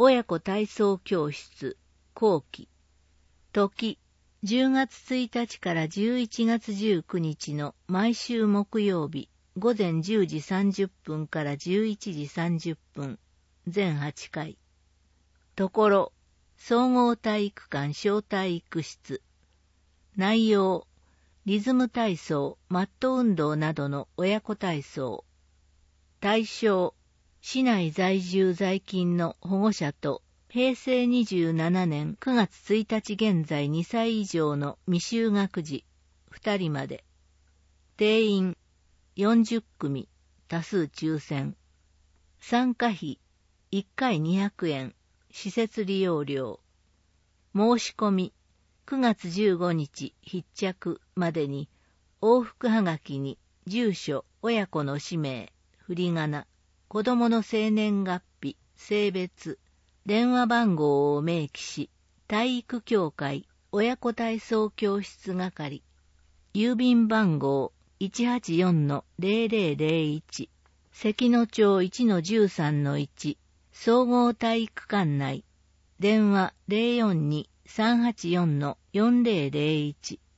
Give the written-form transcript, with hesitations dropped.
親子体操教室後期。時、10月1日から11月19日の毎週木曜日、午前10時30分から11時30分、全8回。ところ、総合体育館小体育室。内容、リズム体操、マット運動などの親子体操。対象、市内在住在勤の保護者と、平成27年9月1日現在2歳以上の未就学児2人まで。定員40組、多数抽選。参加費1回200円、施設利用料。申し込み9月15日必着までに往復はがきに住所、親子の氏名、振り仮名、子供の生年月日、性別、電話番号を明記し、体育協会親子体操教室係、郵便番号 184-0001、関野町 1-13-1、総合体育館内、電話 042-384-4001。